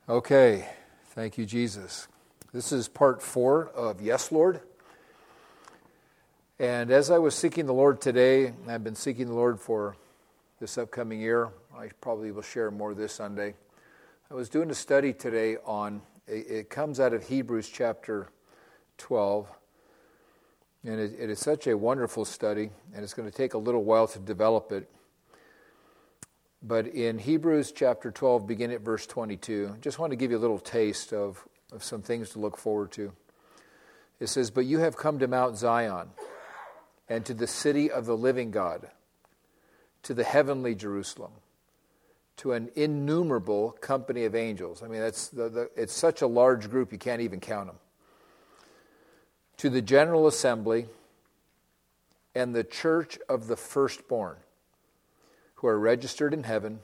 Okay, thank you, Jesus. This is part 4 of Yes, Lord. And as I was seeking the Lord today, I've been seeking the Lord for this upcoming year. I probably will share more this Sunday. I was doing a study today on, it comes out of Hebrews chapter 12. And it is such a wonderful study, and it's going to take a little while to develop it. But in Hebrews chapter 12, begin at verse 22, I just want to give you a little taste of some things to look forward to. It says, "But you have come to Mount Zion, and to the city of the living God, to the heavenly Jerusalem, to an innumerable company of angels." I mean, it's such a large group, you can't even count them. "To the general assembly and the church of the firstborn, who are registered in heaven,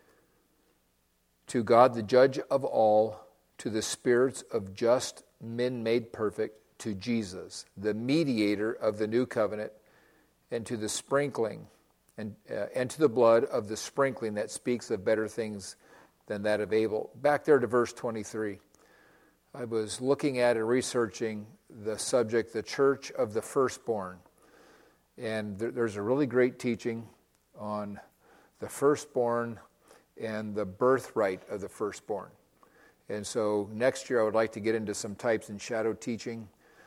to God the judge of all, to the spirits of just men made perfect, to Jesus, the mediator of the new covenant, and to the sprinkling, and to the blood of the sprinkling that speaks of better things than that of Abel." Back there to verse 23. I was looking at and researching the subject, the church of the firstborn. And there's a really great teaching on the firstborn and the birthright of the firstborn. And so next year I would like to get into some types and shadow teaching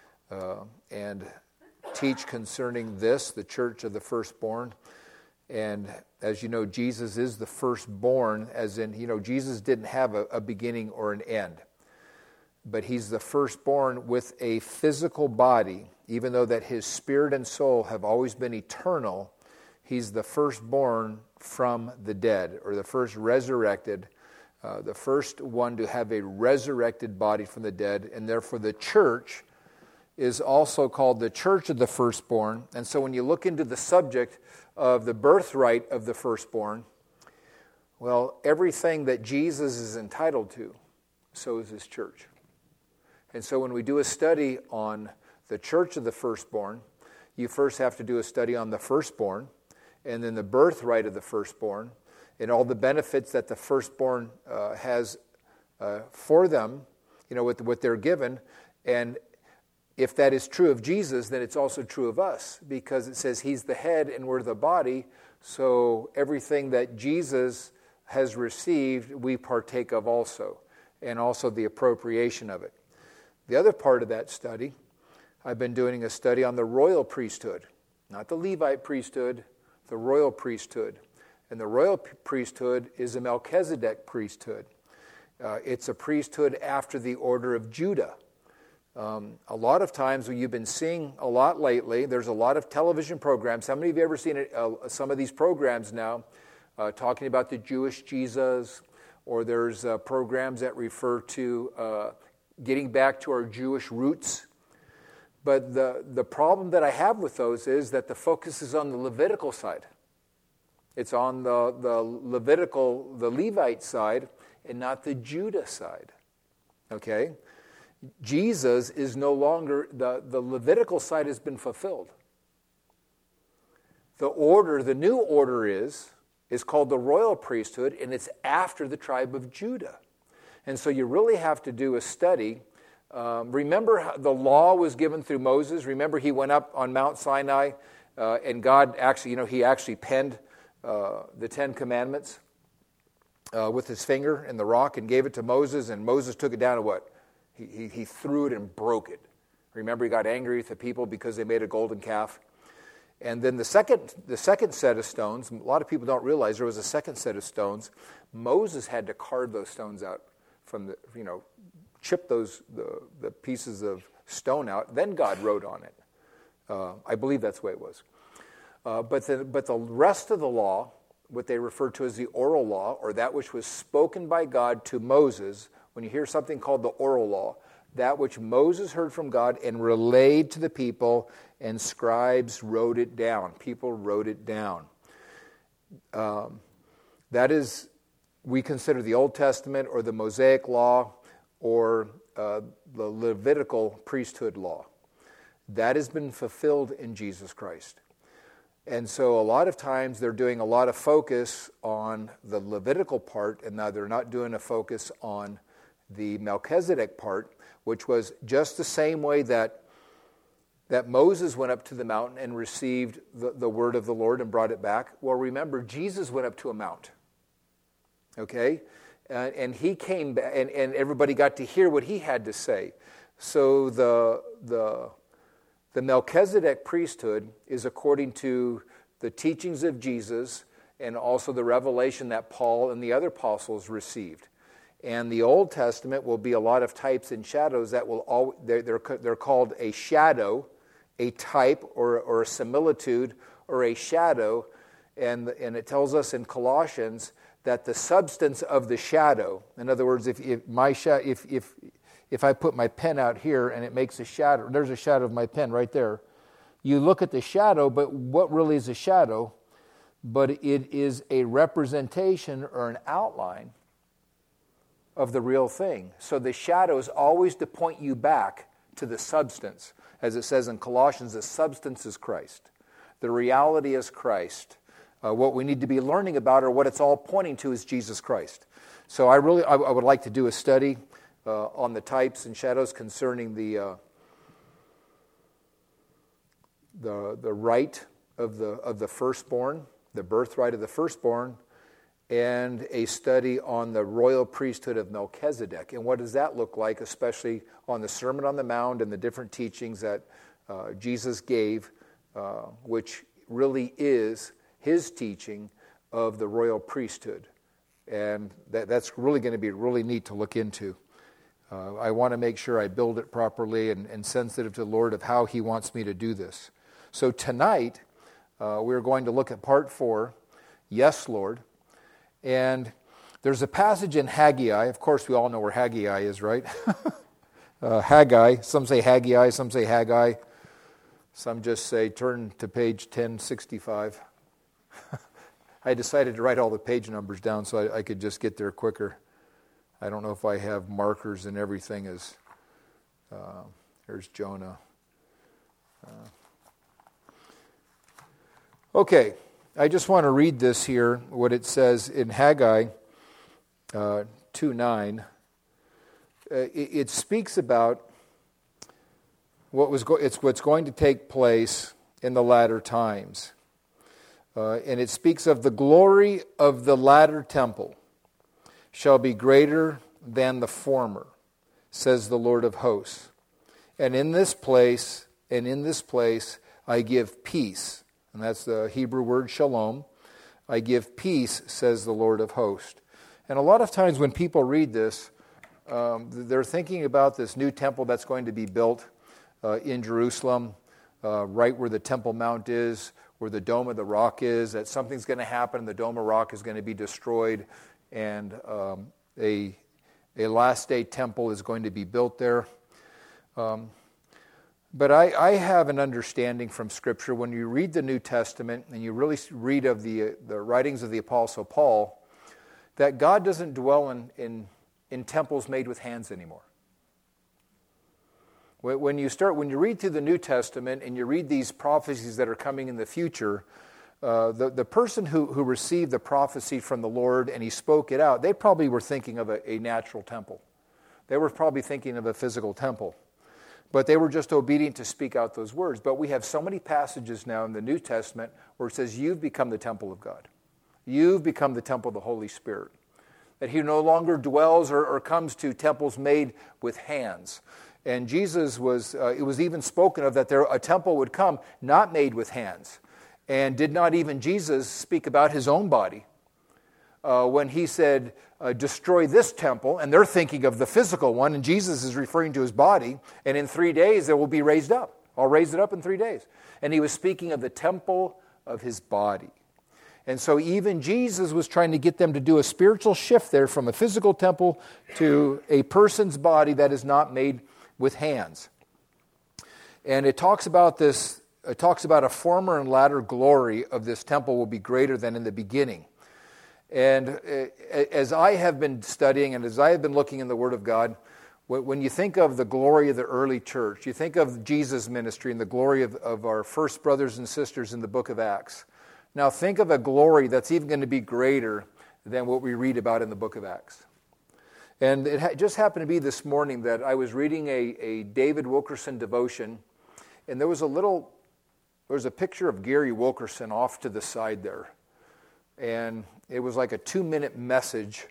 and teach concerning this, the church of the firstborn. And as you know, Jesus is the firstborn, as in, Jesus didn't have a beginning or an end. But he's the firstborn with a physical body, even though that his spirit and soul have always been eternal. He's the firstborn from the dead, or the first resurrected, the first one to have a resurrected body from the dead, and therefore the church is also called the church of the firstborn. And so when you look into the subject of the birthright of the firstborn, well, everything that Jesus is entitled to, so is his church. And so when we do a study on the church of the firstborn, you first have to do a study on the firstborn, and then the birthright of the firstborn, and all the benefits that the firstborn has for them, with what they're given. And if that is true of Jesus, then it's also true of us, because it says he's the head and we're the body, so everything that Jesus has received, we partake of also, and also the appropriation of it. The other part of that study, I've been doing a study on the royal priesthood, not the Levite priesthood, the royal priesthood. And the royal priesthood is a Melchizedek priesthood. It's a priesthood after the order of Judah. A lot of times, you've been seeing a lot lately, there's a lot of television programs. How many of you have ever seen some of these programs now talking about the Jewish Jesus? Or there's programs that refer to getting back to our Jewish roots. But the problem that I have with those is that the focus is on the Levitical side. It's on the Levite side, and not the Judah side. Okay? Jesus is no longer, the Levitical side has been fulfilled. The new order is called the royal priesthood, and it's after the tribe of Judah. And so you really have to do a study. Remember how the law was given through Moses? Remember he went up on Mount Sinai, and God actually, he actually penned the Ten Commandments with his finger in the rock and gave it to Moses, and Moses took it down and what? He threw it and broke it. Remember, he got angry with the people because they made a golden calf. And then the second set of stones, a lot of people don't realize there was a second set of stones. Moses had to carve those stones out from the, chip the pieces of stone out. Then God wrote on it. I believe that's the way it was. But the rest of the law, what they refer to as the oral law, or that which was spoken by God to Moses, when you hear something called the oral law, that which Moses heard from God and relayed to the people, and scribes wrote it down. People wrote it down. That is, we consider the Old Testament or the Mosaic law or the Levitical priesthood law. That has been fulfilled in Jesus Christ. And so a lot of times they're doing a lot of focus on the Levitical part, and now they're not doing a focus on the Melchizedek part, which was just the same way that Moses went up to the mountain and received the word of the Lord and brought it back. Well, remember, Jesus went up to a mount. Okay? And he came back, and everybody got to hear what he had to say. So the Melchizedek priesthood is according to the teachings of Jesus and also the revelation that Paul and the other apostles received. And the Old Testament will be a lot of types and shadows that will they're called a shadow, a type, or a similitude, or a shadow. And it tells us in Colossians that the substance of the shadow, in other words, if I put my pen out here and it makes a shadow, there's a shadow of my pen right there. You look at the shadow, but what really is a shadow? But it is a representation or an outline of the real thing. So the shadow is always to point you back to the substance. As it says in Colossians, the substance is Christ. The reality is Christ. What we need to be learning about, or what it's all pointing to, is Jesus Christ. So I would like to do a study on the types and shadows concerning the right of the firstborn, the birthright of the firstborn, and a study on the royal priesthood of Melchizedek. And what does that look like, especially on the Sermon on the Mount and the different teachings that Jesus gave, which really is his teaching of the royal priesthood. And that's really going to be really neat to look into. I want to make sure I build it properly and sensitive to the Lord of how he wants me to do this. So tonight, we're going to look at part 4, Yes, Lord. And there's a passage in Haggai. Of course, we all know where Haggai is, right? Haggai. Some say Haggai, some say Haggai. Some just say turn to page 1065. I decided to write all the page numbers down so I could just get there quicker. I don't know if I have markers and everything. There's Jonah. Okay. I just want to read this here, what it says in Haggai 2:9. It speaks about what's going to take place in the latter times. And it speaks of the glory of the latter temple shall be greater than the former, says the Lord of hosts. And in this place I give peace. And that's the Hebrew word shalom. I give peace, says the Lord of hosts. And a lot of times when people read this, they're thinking about this new temple that's going to be built in Jerusalem, right where the Temple Mount is, where the Dome of the Rock is, that something's going to happen, the Dome of Rock is going to be destroyed, and a last-day temple is going to be built there. But I have an understanding from Scripture, when you read the New Testament and you really read of the writings of the Apostle Paul, that God doesn't dwell in temples made with hands anymore. When you read through the New Testament and you read these prophecies that are coming in the future, the person who received the prophecy from the Lord and he spoke it out, they probably were thinking of a natural temple. They were probably thinking of a physical temple. But they were just obedient to speak out those words. But we have so many passages now in the New Testament where it says, you've become the temple of God. You've become the temple of the Holy Spirit. That he no longer dwells or comes to temples made with hands. And Jesus it was even spoken of that a temple would come not made with hands. And did not even Jesus speak about his own body? When he said, destroy this temple, and they're thinking of the physical one, and Jesus is referring to his body, and in 3 days it will be raised up. I'll raise it up in 3 days. And he was speaking of the temple of his body. And so even Jesus was trying to get them to do a spiritual shift there from a physical temple to a person's body that is not made with hands. And it talks about this, it talks about a former and latter glory of this temple will be greater than in the beginning. And as I have been studying and as I have been looking in the Word of God, when you think of the glory of the early church, you think of Jesus' ministry and the glory of our first brothers and sisters in the book of Acts. Now think of a glory that's even going to be greater than what we read about in the book of Acts. And it just happened to be this morning that I was reading a David Wilkerson devotion, and there was a picture of Gary Wilkerson off to the side there. And it was like a 2-minute message,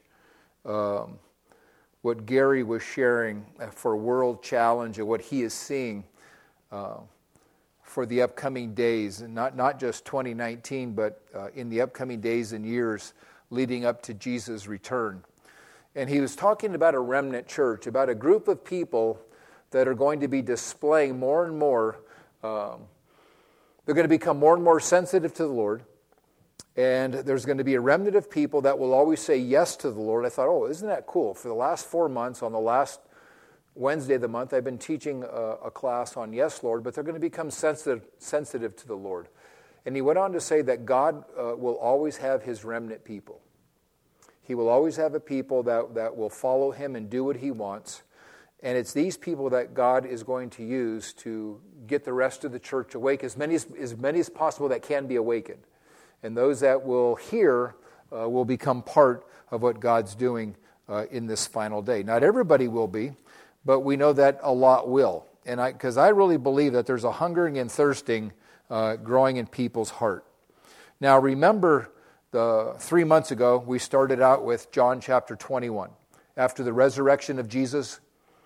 what Gary was sharing for World Challenge and what he is seeing for the upcoming days, and not just 2019, but in the upcoming days and years leading up to Jesus' return. And he was talking about a remnant church, about a group of people that are going to be displaying more and more. They're going to become more and more sensitive to the Lord. And there's going to be a remnant of people that will always say yes to the Lord. I thought, oh, isn't that cool? For the last 4 months, on the last Wednesday of the month, I've been teaching a class on yes, Lord, but they're going to become sensitive to the Lord. And he went on to say that God will always have his remnant people. He will always have a people that will follow him and do what he wants. And it's these people that God is going to use to get the rest of the church awake, as many as possible that can be awakened. And those that will hear will become part of what God's doing in this final day. Not everybody will be, but we know that a lot will. And because I really believe that there's a hungering and thirsting growing in people's heart. Now remember, 3 months ago, we started out with John chapter 21. After the resurrection of Jesus,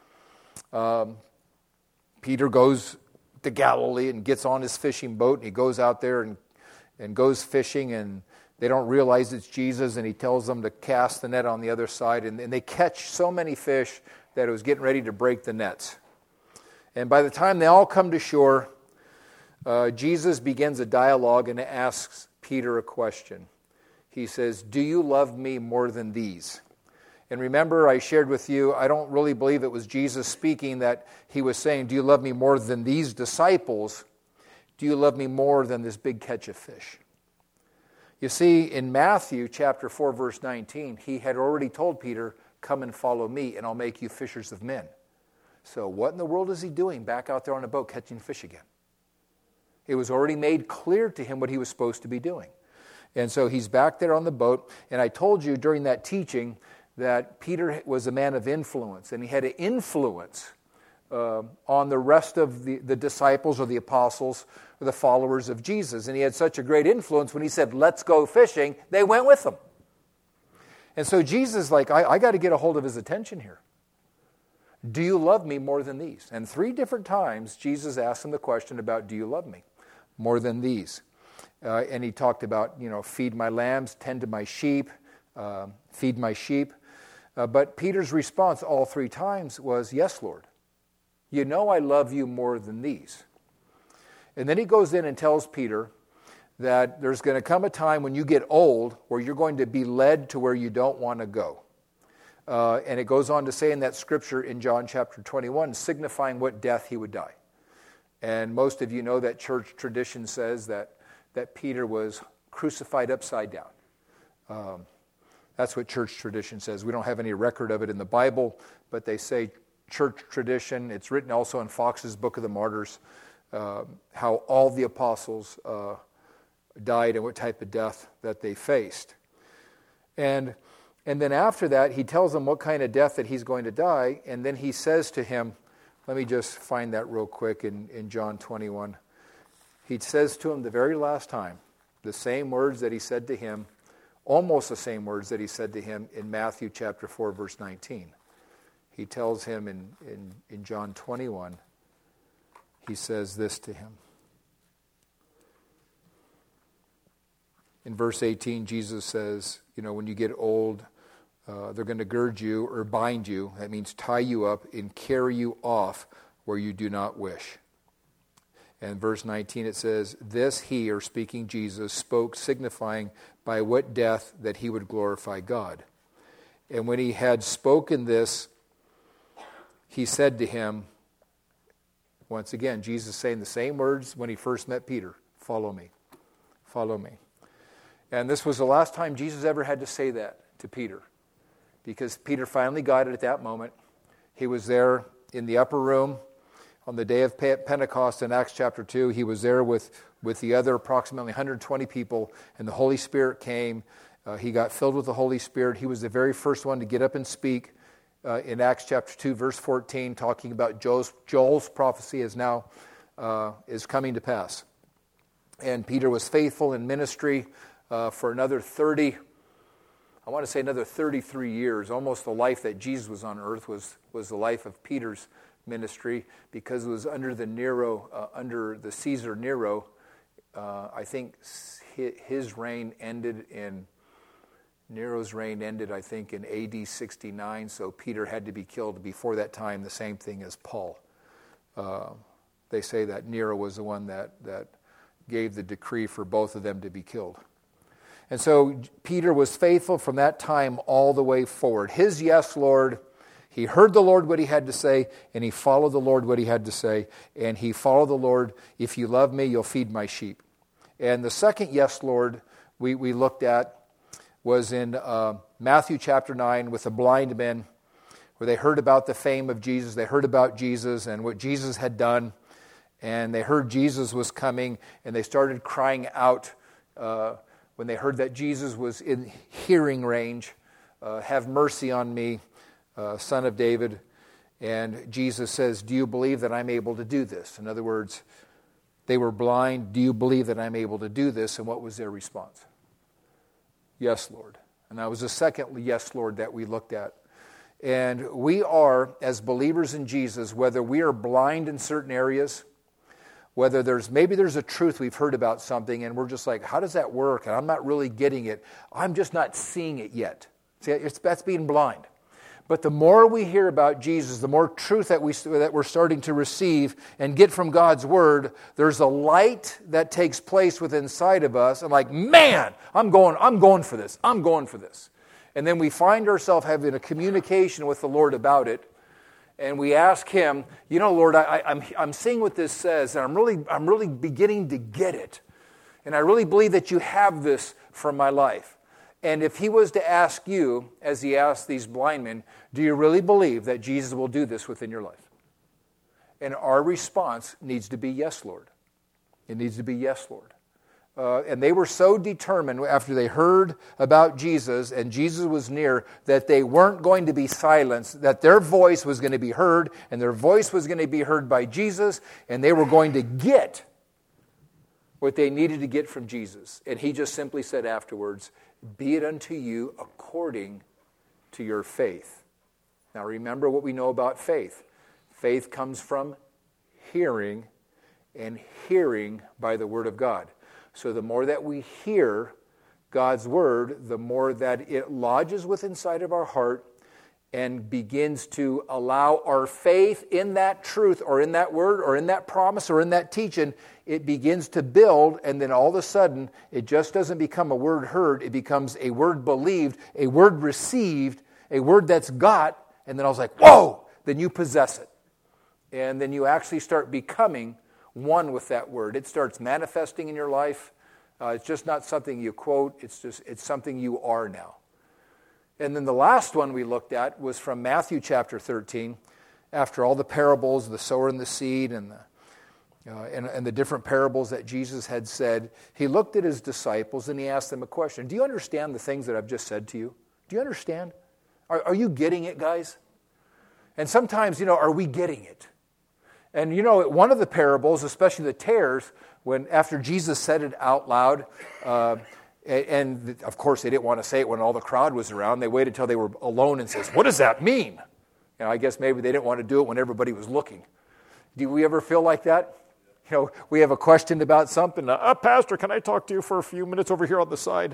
Peter goes to Galilee and gets on his fishing boat, and he goes out there and goes fishing, and they don't realize it's Jesus, and he tells them to cast the net on the other side, and they catch so many fish that it was getting ready to break the nets. And by the time they all come to shore, Jesus begins a dialogue and asks Peter a question. He says, "Do you love me more than these?" And remember, I shared with you, I don't really believe it was Jesus speaking, that he was saying, do you love me more than these disciples? Do you love me more than this big catch of fish? You see, in Matthew chapter 4, verse 19, he had already told Peter, come and follow me, and I'll make you fishers of men. So what in the world is he doing back out there on a boat catching fish again? It was already made clear to him what he was supposed to be doing. And so he's back there on the boat, and I told you during that teaching that Peter was a man of influence, and he had an influence on the rest of the disciples or the apostles or the followers of Jesus. And he had such a great influence when he said, let's go fishing, they went with him. And so Jesus, I got to get a hold of his attention here. Do you love me more than these? And 3 different times, Jesus asked him the question about, do you love me more than these? And he talked about, feed my lambs, tend to my sheep, feed my sheep. But Peter's response all 3 times was, yes, Lord. You know I love you more than these. And then he goes in and tells Peter that there's going to come a time when you get old where you're going to be led to where you don't want to go. And it goes on to say in that scripture in John chapter 21, signifying what death he would die. And most of you know that church tradition says that Peter was crucified upside down. That's what church tradition says. We don't have any record of it in the Bible, but they say church tradition. It's written also in Fox's Book of the Martyrs, how all the apostles died and what type of death that they faced. And then after that, he tells them what kind of death that he's going to die, and then he says to him, let me just find that real quick in John 21. He says to him the very last time, the same words that he said to him, almost the same words that he said to him in Matthew chapter 4, verse 19. He tells him in John 21, he says this to him. In verse 18, Jesus says, when you get old, they're going to gird you or bind you. That means tie you up and carry you off where you do not wish. And verse 19 it says, this he, or speaking Jesus, spoke, signifying by what death that he would glorify God. And when he had spoken this, he said to him, once again, Jesus saying the same words when he first met Peter, follow me, follow me. And this was the last time Jesus ever had to say that to Peter, because Peter finally got it at that moment. He was there in the upper room on the day of Pentecost in Acts chapter 2. He was there with the other approximately 120 people, and the Holy Spirit came. He got filled with the Holy Spirit. He was the very first one to get up and speak in Acts chapter 2, verse 14, talking about Joel's prophecy is coming to pass. And Peter was faithful in ministry for another 33 years. Almost the life that Jesus was on earth was the life of Peter's ministry, because it was under the Caesar Nero. I think Nero's reign ended, I think, in AD 69, so Peter had to be killed before that time, the same thing as Paul. They say that Nero was the one that gave the decree for both of them to be killed. And so Peter was faithful from that time all the way forward. His yes, Lord, he heard the Lord what he had to say, and he followed the Lord what he had to say, and he followed the Lord, if you love me, you'll feed my sheep. And the second yes, Lord, we looked at was in Matthew chapter 9 with the blind men, where they heard about the fame of Jesus. They heard about Jesus and what Jesus had done, and they heard Jesus was coming, and they started crying out when they heard that Jesus was in hearing range, have mercy on me, Son of David. And Jesus says, do you believe that I'm able to do this? In other words, they were blind. Do you believe that I'm able to do this? And what was their response? Yes, Lord. And that was the second yes, Lord, that we looked at. And we are, as believers in Jesus, whether we are blind in certain areas, whether there's a truth we've heard about something and we're just like, how does that work? And I'm not really getting it. I'm just not seeing it yet. See, that's being blind. But the more we hear about Jesus, the more truth that we're starting to receive and get from God's Word, there's a light that takes place within inside of us. And like, man, I'm going for this. I'm going for this. And then we find ourselves having a communication with the Lord about it. And we ask Him, Lord, I'm seeing what this says, and I'm really beginning to get it. And I really believe that you have this for my life. And if He was to ask you, as He asked these blind men, do you really believe that Jesus will do this within your life? And our response needs to be yes, Lord. It needs to be yes, Lord. And they were so determined after they heard about Jesus and Jesus was near that they weren't going to be silenced, that their voice was going to be heard, and their voice was going to be heard by Jesus, and they were going to get what they needed to get from Jesus. And He just simply said afterwards, be it unto you according to your faith. Now remember what we know about faith. Faith comes from hearing, and hearing by the Word of God. So the more that we hear God's Word, the more that it lodges within inside of our heart and begins to allow our faith in that truth or in that word or in that promise or in that teaching, it begins to build, and then all of a sudden, it just doesn't become a word heard, it becomes a word believed, a word received, a word that's got, and then I was like, whoa, then you possess it. And then you actually start becoming one with that word. It starts manifesting in your life. It's just not something you quote, it's something you are now. And then the last one we looked at was from Matthew chapter 13. After all the parables, the sower and the seed, and the different parables that Jesus had said, He looked at His disciples and He asked them a question. Do you understand the things that I've just said to you? Do you understand? Are you getting it, guys? And sometimes, are we getting it? And one of the parables, especially the tares, when after Jesus said it out loud, and of course they didn't want to say it when all the crowd was around. They waited until they were alone and says, what does that mean? I guess maybe they didn't want to do it when everybody was looking. Do we ever feel like that? We have a question about something. Pastor, can I talk to you for a few minutes over here on the side?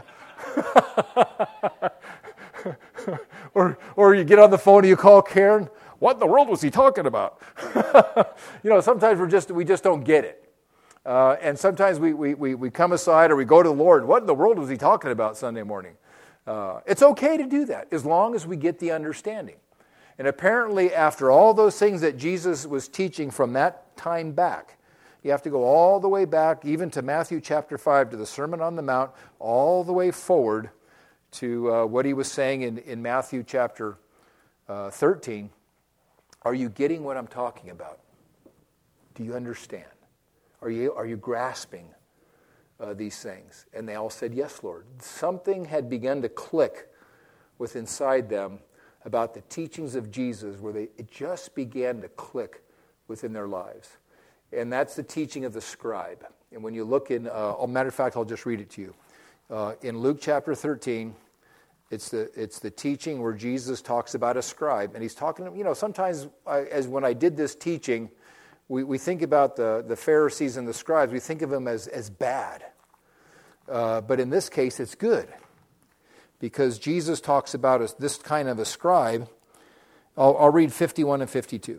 or you get on the phone and you call Karen. What in the world was he talking about? Sometimes we just don't get it. And sometimes we come aside or we go to the Lord. What in the world was he talking about Sunday morning? It's okay to do that as long as we get the understanding. And apparently after all those things that Jesus was teaching from that time back, you have to go all the way back, even to Matthew chapter 5, to the Sermon on the Mount, all the way forward to what He was saying in Matthew chapter 13. Are you getting what I'm talking about? Do you understand? Are you grasping these things? And they all said, yes, Lord. Something had begun to click within inside them about the teachings of Jesus where it just began to click within their lives. And that's the teaching of the scribe. And when you look in, matter of fact, I'll just read it to you. In Luke chapter 13, it's the teaching where Jesus talks about a scribe. And he's talking, sometimes as when I did this teaching, we think about the Pharisees and the scribes, we think of them as bad. But in this case, it's good. Because Jesus talks about this kind of a scribe. I'll read 51 and 52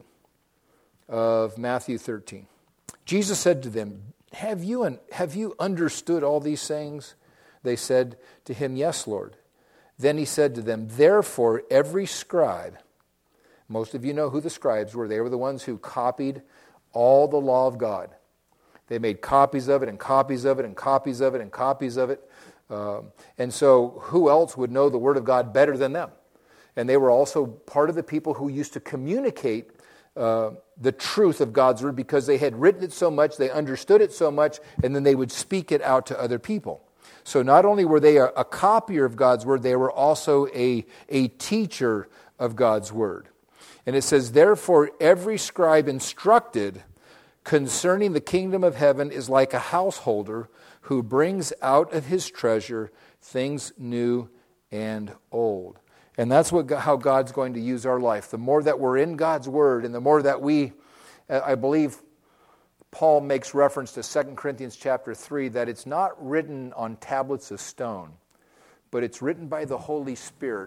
of Matthew 13. Jesus said to them, Have you understood all these things? They said to him, Yes, Lord. Then he said to them, Therefore every scribe, most of you know who the scribes were. They were the ones who copied all the law of God. They made copies of it and copies of it and copies of it and copies of it. And so who else would know the Word of God better than them? And they were also part of the people who used to communicate the truth of God's Word because they had written it so much, they understood it so much, and then they would speak it out to other people. So not only were they a copier of God's Word, they were also a teacher of God's Word. And it says, Therefore every scribe instructed concerning the kingdom of heaven is like a householder who brings out of his treasure things new and old. And that's how God's going to use our life. The more that we're in God's Word and the more that I believe Paul makes reference to 2 Corinthians chapter 3, that it's not written on tablets of stone, but it's written by the Holy Spirit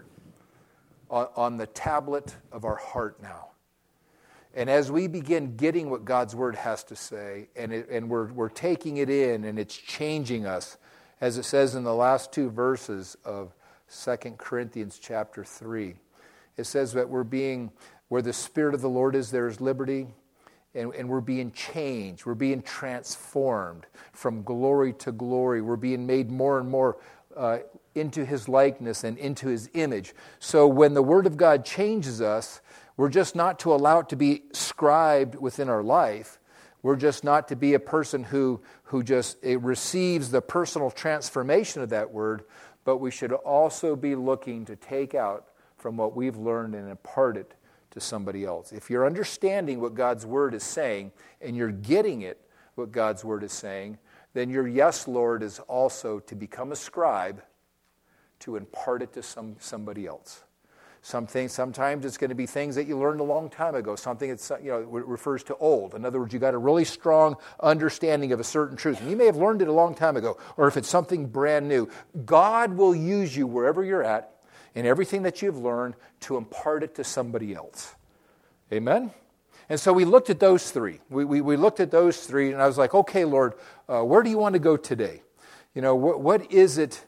on the tablet of our heart now. And as we begin getting what God's Word has to say, and we're taking it in, and it's changing us, as it says in the last two verses of 2 Corinthians chapter 3. It says that where the Spirit of the Lord is, there is liberty, and we're being changed. We're being transformed from glory to glory. We're being made more and more into His likeness and into His image. So when the Word of God changes us, we're just not to allow it to be scribed within our life. We're just not to be a person who just receives the personal transformation of that Word, but we should also be looking to take out from what we've learned and impart it to somebody else. If you're understanding what God's Word is saying and you're getting it, what God's Word is saying, then your yes, Lord, is also to become a scribe to impart it to somebody else. Sometimes it's going to be things that you learned a long time ago. Something that's, refers to old. In other words, you got a really strong understanding of a certain truth. And you may have learned it a long time ago. Or if it's something brand new, God will use you wherever you're at and everything that you've learned to impart it to somebody else. Amen? And so we looked at those three. We looked at those three, and I was like, okay, Lord, where do you want to go today? What is it?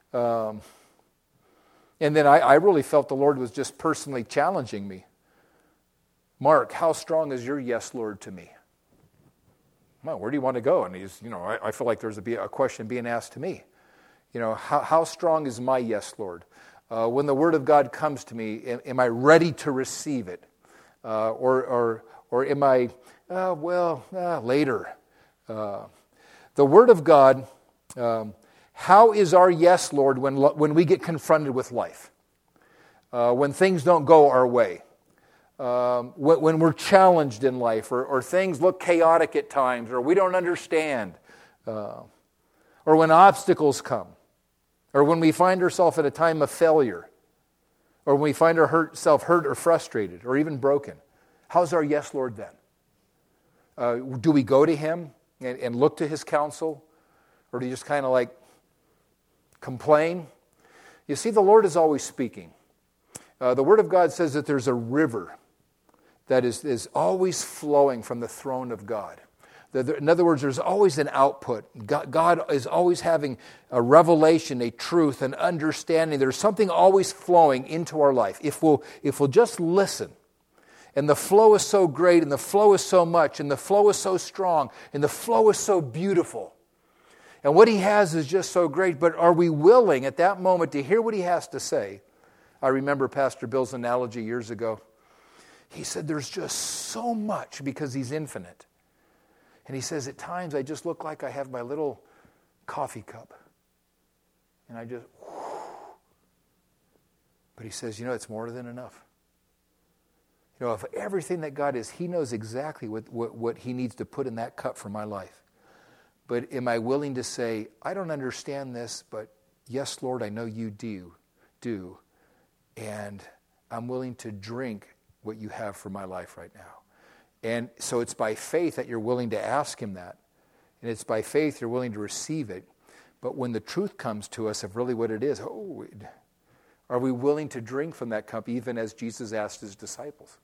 And then I really felt the Lord was just personally challenging me. Mark, how strong is your yes, Lord, to me? Well, where do you want to go? And he's, I feel like there's a question being asked to me. How strong is my yes, Lord? When the Word of God comes to me, am I ready to receive it? Or am I, later? The Word of God, how is our yes, Lord, when we get confronted with life? When things don't go our way? When we're challenged in life, or things look chaotic at times, or we don't understand, or when obstacles come, or when we find ourselves at a time of failure, or when we find ourselves hurt or frustrated, or even broken. How's our yes, Lord, then? Do we go to Him and look to His counsel? Or do you just kind of complain? You see, the Lord is always speaking. The Word of God says that there's a river that is always flowing from the throne of God. In other words, there's always an output. God is always having a revelation, a truth, an understanding. There's something always flowing into our life. If we'll just listen, and the flow is so great, and the flow is so much, and the flow is so strong, and the flow is so beautiful, and what He has is just so great, but are we willing at that moment to hear what He has to say? I remember Pastor Bill's analogy years ago. He said there's just so much because He's infinite. And he says, at times I just look like I have my little coffee cup. And I just, but he says, it's more than enough. You know, of everything that God is, he knows exactly what he needs to put in that cup for my life. But am I willing to say, I don't understand this, but yes, Lord, I know you do. And I'm willing to drink what you have for my life right now. And so it's by faith that you're willing to ask him that. And it's by faith you're willing to receive it. But when the truth comes to us of really what it is, are we willing to drink from that cup even as Jesus asked his disciples?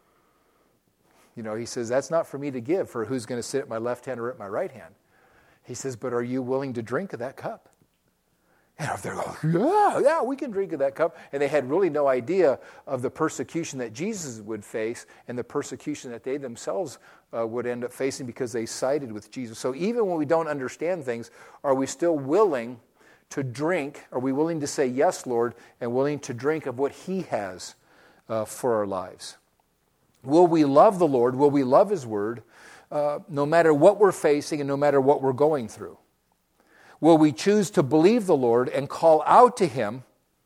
You know, he says, that's not for me to give, for who's going to sit at my left hand or at my right hand. He says, but are you willing to drink of that cup? And if they're going, yeah, we can drink of that cup. And they had really no idea of the persecution that Jesus would face and the persecution that they themselves would end up facing because they sided with Jesus. So even when we don't understand things, are we still willing to drink? Are we willing to say, yes, Lord, and willing to drink of what he has for our lives? Will we love the Lord? Will we love his word no matter what we're facing and no matter what we're going through? Will we choose to believe the Lord and call out to him,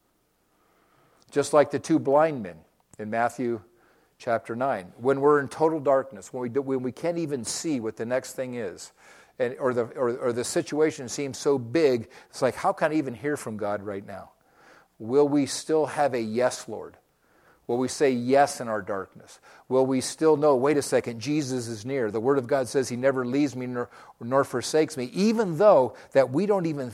just like the two blind men in Matthew chapter 9, when we're in total darkness, when we can't even see what the next thing is, or the situation seems so big, it's like, how can I even hear from God right now? Will we still have a yes, Lord? Will we say yes in our darkness? Will we still know, wait a second, Jesus is near. The Word of God says he never leaves me nor forsakes me, even though that we don't even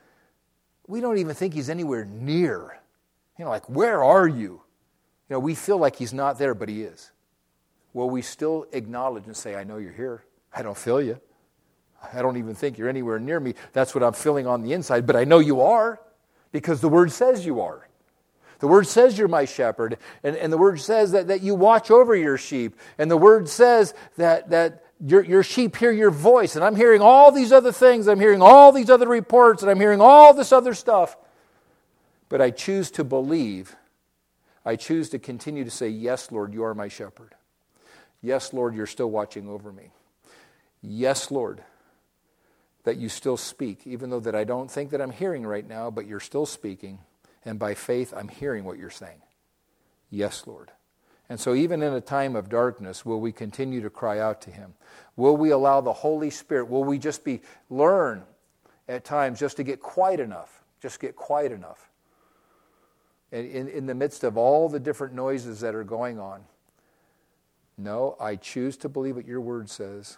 think he's anywhere near. You know, like, where are you? You know, we feel like he's not there, but he is. Will we still acknowledge and say, I know you're here. I don't feel you. I don't even think you're anywhere near me. That's what I'm feeling on the inside, but I know you are because the Word says you are. The Word says you're my shepherd, and the Word says that you watch over your sheep, and the Word says that your sheep hear your voice, and I'm hearing all these other things, I'm hearing all these other reports, and I'm hearing all this other stuff. But I choose to believe, I choose to continue to say, yes, Lord, you are my shepherd. Yes, Lord, you're still watching over me. Yes, Lord, that you still speak, even though that I don't think that I'm hearing right now, but you're still speaking. And by faith, I'm hearing what you're saying. Yes, Lord. And so even in a time of darkness, will we continue to cry out to him? Will we allow the Holy Spirit, will we just learn at times just to get quiet enough? Just get quiet enough. And in the midst of all the different noises that are going on. No, I choose to believe what your word says.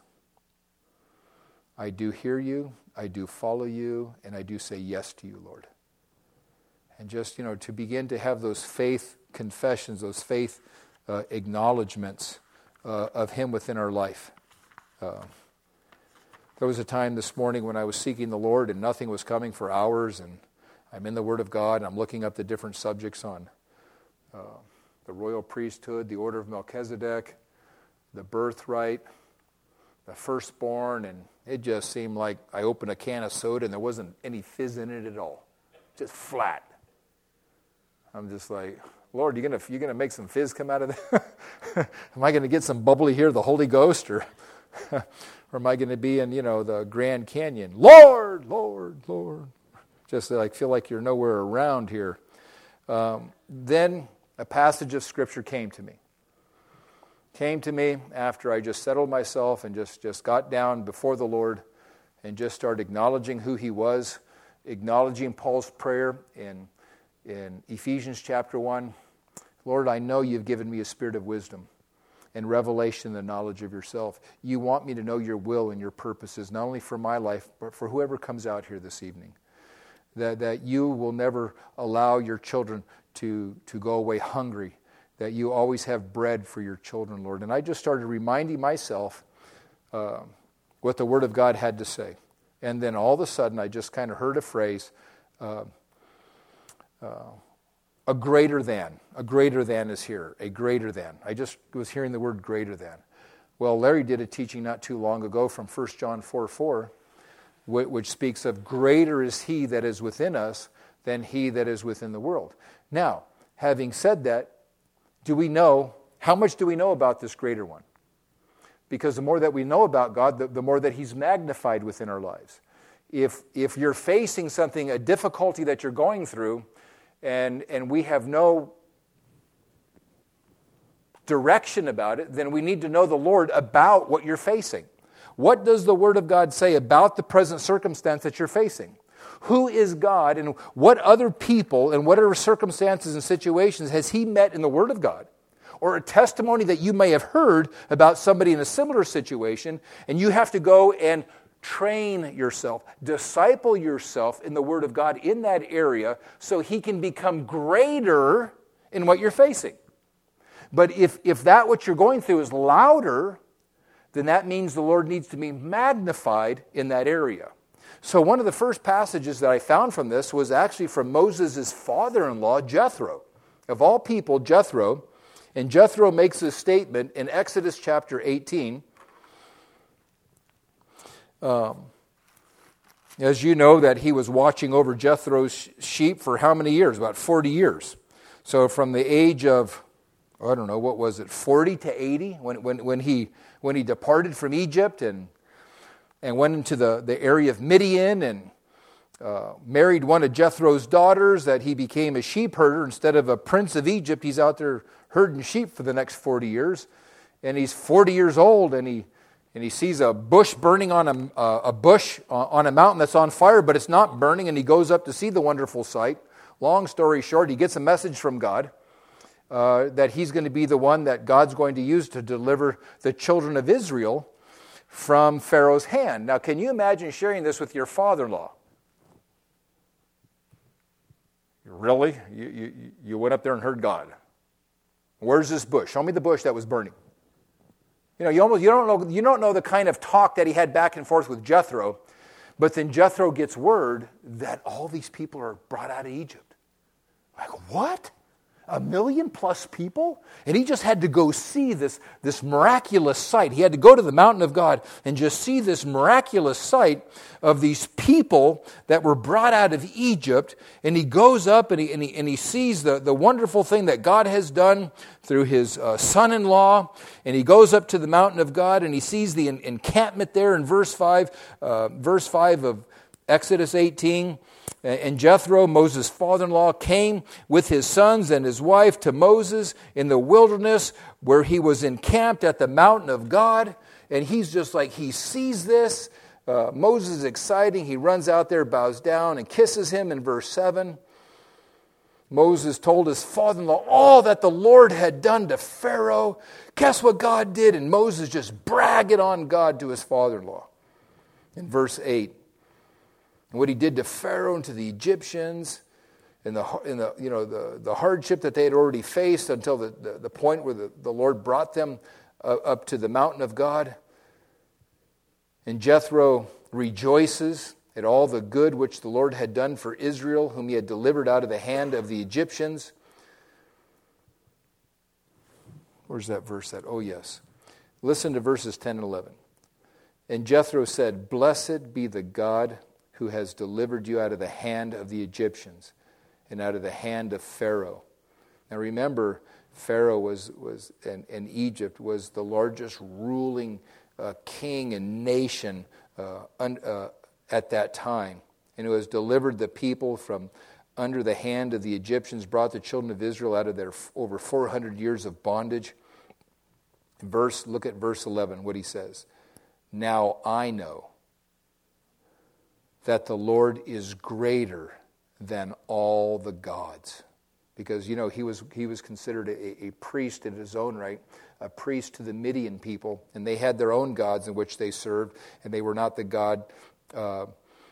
I do hear you, I do follow you, and I do say yes to you, Lord. And just, to begin to have those faith confessions, those faith acknowledgments of him within our life. There was a time this morning when I was seeking the Lord and nothing was coming for hours, and I'm in the Word of God, and I'm looking up the different subjects on the royal priesthood, the order of Melchizedek, the birthright, the firstborn, and it just seemed like I opened a can of soda and there wasn't any fizz in it at all. Just flat. I'm just like, Lord, you're gonna make some fizz come out of that? Am I going to get some bubbly here, the Holy Ghost, or am I going to be in, the Grand Canyon? Lord, Lord, Lord. Just like feel like you're nowhere around here. Then a passage of Scripture came to me. Came to me after I just settled myself and just got down before the Lord and just started acknowledging who he was, acknowledging Paul's prayer in Ephesians chapter 1. Lord, I know you've given me a spirit of wisdom and revelation and the knowledge of yourself. You want me to know your will and your purposes, not only for my life, but for whoever comes out here this evening. That you will never allow your children to go away hungry, that you always have bread for your children, Lord. And I just started reminding myself what the Word of God had to say. And then all of a sudden, I just kind of heard a phrase, a greater than is here, a greater than. I just was hearing the word greater than. Well, Larry did a teaching not too long ago from 1 John 4:4, which speaks of greater is he that is within us than he that is within the world. Now, having said that, how much do we know about this greater one? Because the more that we know about God, the more that he's magnified within our lives. If you're facing something, a difficulty that you're going through, and we have no direction about it, then we need to know the Lord about what you're facing. What does the Word of God say about the present circumstance that you're facing? Who is God, and what other people and what other circumstances and situations has He met in the Word of God? Or a testimony that you may have heard about somebody in a similar situation, and you have to go and train yourself, disciple yourself in the Word of God in that area so He can become greater in what you're facing. But if that what you're going through is louder, then that means the Lord needs to be magnified in that area. So one of the first passages that I found from this was actually from Moses' father-in-law, Jethro. Of all people, Jethro. And Jethro makes a statement in Exodus chapter 18. As you know, that he was watching over Jethro's sheep for how many years? About 40 years. So from the age of, I don't know, what was it, 40 to 80, when he departed from Egypt and went into the area of Midian and married one of Jethro's daughters, that he became a sheep herder. Instead of a prince of Egypt, he's out there herding sheep for the next 40 years. And he's 40 years old, and he sees a bush burning on a bush on a mountain that's on fire, but it's not burning, and he goes up to see the wonderful sight. Long story short, he gets a message from God that he's going to be the one that God's going to use to deliver the children of Israel from Pharaoh's hand. Now, can you imagine sharing this with your father-in-law? Really? You went up there and heard God. Where's this bush? Show me the bush that was burning. You don't know the kind of talk that he had back and forth with Jethro, but then Jethro gets word that all these people are brought out of Egypt. Like, what? 1 million plus people? And he just had to go see this miraculous sight. He had to go to the mountain of God and just see this miraculous sight of these people that were brought out of Egypt. And he goes up and he sees the wonderful thing that God has done through his son-in-law. And he goes up to the mountain of God and he sees the encampment there in verse 5 of Exodus 18. And Jethro, Moses' father-in-law, came with his sons and his wife to Moses in the wilderness where he was encamped at the mountain of God. And he's just like, he sees this. Moses is exciting. He runs out there, bows down, and kisses him in verse 7. Moses told his father-in-law all that the Lord had done to Pharaoh. Guess what God did? And Moses just bragging on God to his father-in-law. In verse 8. And what he did to Pharaoh and to the Egyptians, and the hardship that they had already faced until the point where the Lord brought them up to the mountain of God. And Jethro rejoices at all the good which the Lord had done for Israel, whom he had delivered out of the hand of the Egyptians. Where's that verse at? Oh, yes. Listen to verses 10 and 11. And Jethro said, "Blessed be the God who has delivered you out of the hand of the Egyptians and out of the hand of Pharaoh." Now remember, Pharaoh and Egypt was the largest ruling king and nation at that time. And who has delivered the people from under the hand of the Egyptians, brought the children of Israel out of their over 400 years of bondage. Look at verse 11, what he says. "Now I know that the Lord is greater than all the gods." Because, he was considered a priest in his own right, a priest to the Midian people, and they had their own gods in which they served, and they were not the God of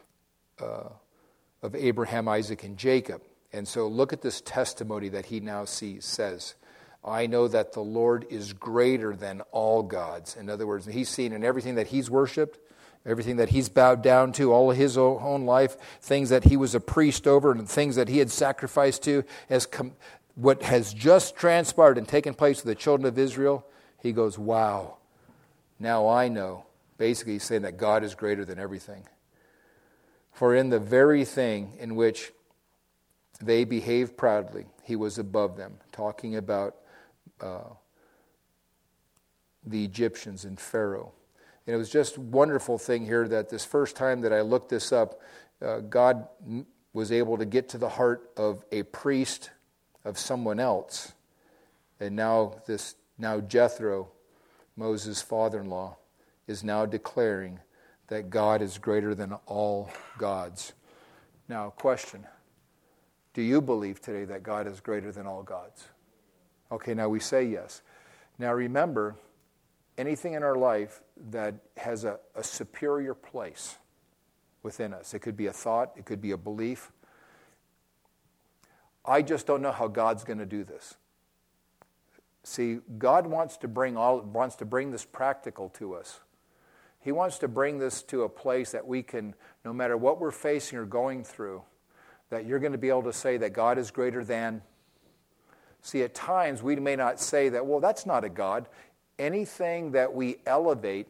Abraham, Isaac, and Jacob. And so look at this testimony that he now says, "I know that the Lord is greater than all gods." In other words, he's seen in everything that he's worshipped, everything that he's bowed down to, all of his own life, things that he was a priest over and things that he had sacrificed to, what has just transpired and taken place with the children of Israel, he goes, wow, now I know. Basically, he's saying that God is greater than everything. For in the very thing in which they behaved proudly, he was above them, talking about the Egyptians and Pharaoh. And it was just a wonderful thing here that this first time that I looked this up, God was able to get to the heart of a priest of someone else. And now Now Jethro, Moses' father-in-law, is now declaring that God is greater than all gods. Now, question. Do you believe today that God is greater than all gods? Okay, now we say yes. Now remember, anything in our life that has a superior place within us, it could be a thought, it could be a belief. I just don't know how God's going to do this. See, God wants to bring this practical to us. He wants to bring this to a place that we can, no matter what we're facing or going through, that you're going to be able to say that God is greater than. See, at times we may not say that, well, that's not a God. Anything that we elevate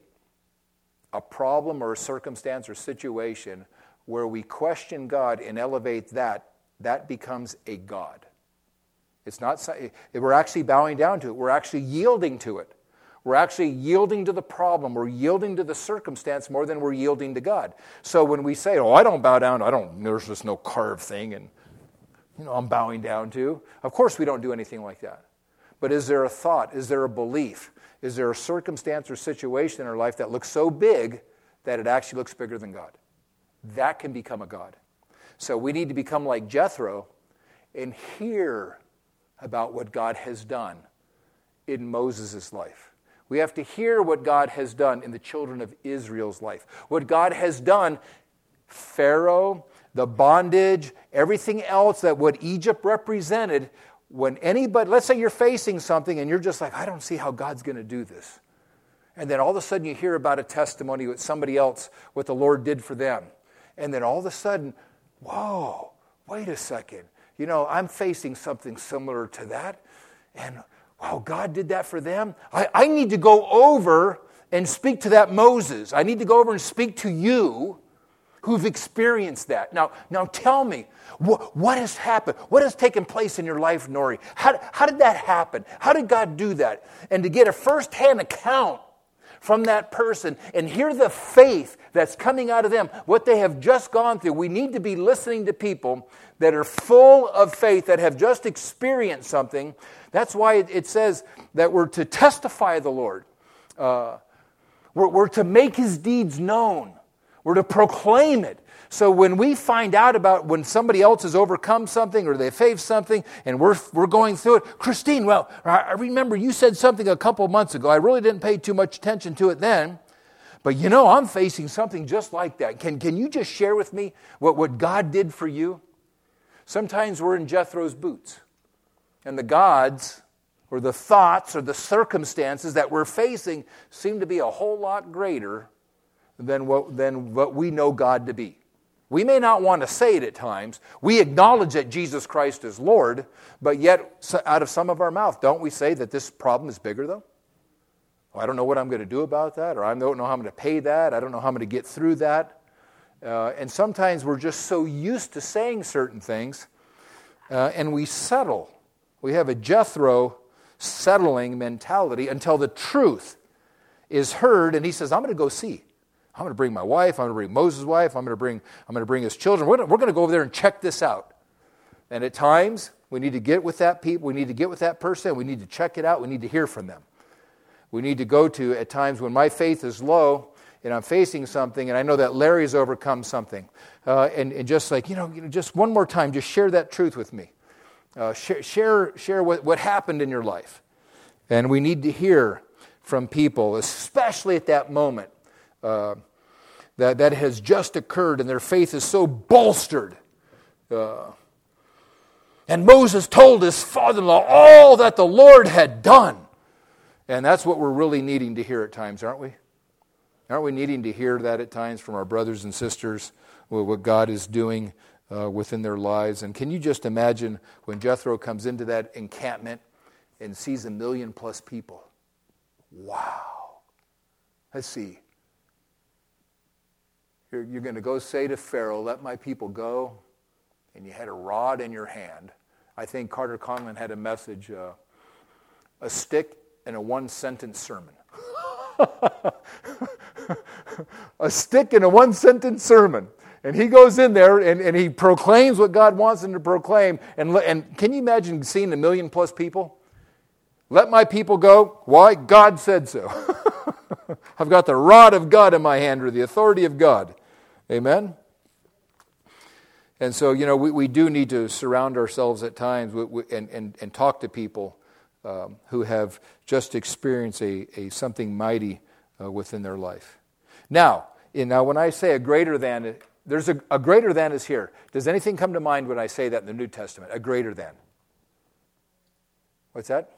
a problem or a circumstance or situation where we question God and elevate that becomes a God. It's not, we're actually bowing down to it. We're actually yielding to it. We're actually yielding to the problem. We're yielding to the circumstance more than we're yielding to God. So when we say, I don't bow down, there's just no carved thing and I'm bowing down to. Of course we don't do anything like that. But is there a thought? Is there a belief? Is there a circumstance or situation in our life that looks so big that it actually looks bigger than God? That can become a God. So we need to become like Jethro and hear about what God has done in Moses' life. We have to hear what God has done in the children of Israel's life. What God has done, Pharaoh, the bondage, everything else that what Egypt represented, when anybody, let's say you're facing something and you're just like, I don't see how God's going to do this. And then all of a sudden you hear about a testimony with somebody else, what the Lord did for them. And then all of a sudden, whoa, wait a second. I'm facing something similar to that. And wow, God did that for them. I need to go over and speak to that Moses. I need to go over and speak to you who've experienced that. Now tell me, what has happened? What has taken place in your life, Nori? How did that happen? How did God do that? And to get a first-hand account from that person and hear the faith that's coming out of them, what they have just gone through. We need to be listening to people that are full of faith, that have just experienced something. That's why it says that we're to testify the Lord. We're to make His deeds known. We're to proclaim it. So when we find out about when somebody else has overcome something or they faced something and we're going through it, Christine, well, I remember you said something a couple of months ago. I really didn't pay too much attention to it then. But I'm facing something just like that. Can you just share with me what God did for you? Sometimes we're in Jethro's boots. And the gods or the thoughts or the circumstances that we're facing seem to be a whole lot greater than what we know God to be. We may not want to say it at times. We acknowledge that Jesus Christ is Lord, but yet out of some of our mouth, don't we say that this problem is bigger though? I don't know what I'm going to do about that, or I don't know how I'm going to pay that. I don't know how I'm going to get through that. And sometimes we're just so used to saying certain things, and we settle. We have a Jethro settling mentality until the truth is heard, and he says, I'm going to go see. I'm going to bring my wife. I'm going to bring Moses' wife. I'm going to bring his children. We're going to go over there and check this out. And at times, we need to get with that people. We need to get with that person. We need to check it out. We need to hear from them. We need to go to, at times when my faith is low and I'm facing something and I know that Larry's overcome something. And just like, just one more time, just share that truth with me. Share what happened in your life. And we need to hear from people, especially at that moment, that has just occurred and their faith is so bolstered. And Moses told his father-in-law all that the Lord had done. And that's what we're really needing to hear at times, aren't we? Aren't we needing to hear that at times from our brothers and sisters, what God is doing within their lives? And can you just imagine when Jethro comes into that encampment and sees 1 million+ people? Wow. Let's see. You're going to go say to Pharaoh, let my people go, and you had a rod in your hand. I think Carter Conlon had a message, a stick and a 1-sentence sermon. A stick and a 1-sentence sermon. And he goes in there and he proclaims what God wants him to proclaim. And can you imagine seeing 1 million+ people? Let my people go. Why? God said so. I've got the rod of God in my hand, or the authority of God. Amen? And so, we do need to surround ourselves at times and talk to people who have just experienced a something mighty within their life. Now, when I say a greater than, there's a greater than is here. Does anything come to mind when I say that in the New Testament? A greater than. What's that?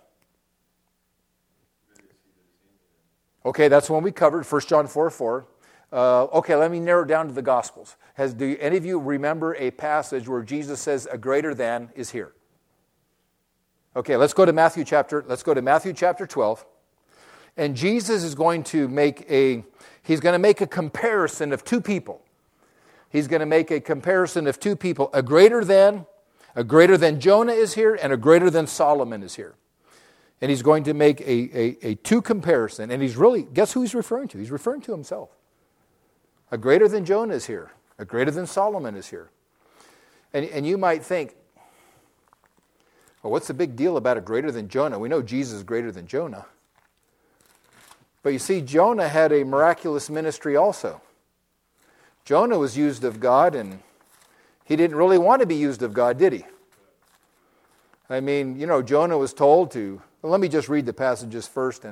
Okay, that's one we covered, 1 John 4:4. Okay, let me narrow it down to the Gospels. Do any of you remember a passage where Jesus says a greater than is here? Okay, let's go to Matthew chapter 12. And Jesus is going to make a comparison of two people. He's going to make a comparison of two people. A greater than Jonah is here, and a greater than Solomon is here. And he's going to make a two comparison. And he's really, guess who he's referring to? He's referring to himself. A greater than Jonah is here. A greater than Solomon is here. And you might think, well, what's the big deal about a greater than Jonah? We know Jesus is greater than Jonah. But you see, Jonah had a miraculous ministry also. Jonah was used of God, and he didn't really want to be used of God, did he? I mean, Jonah was told to... Well, let me just read the passages first.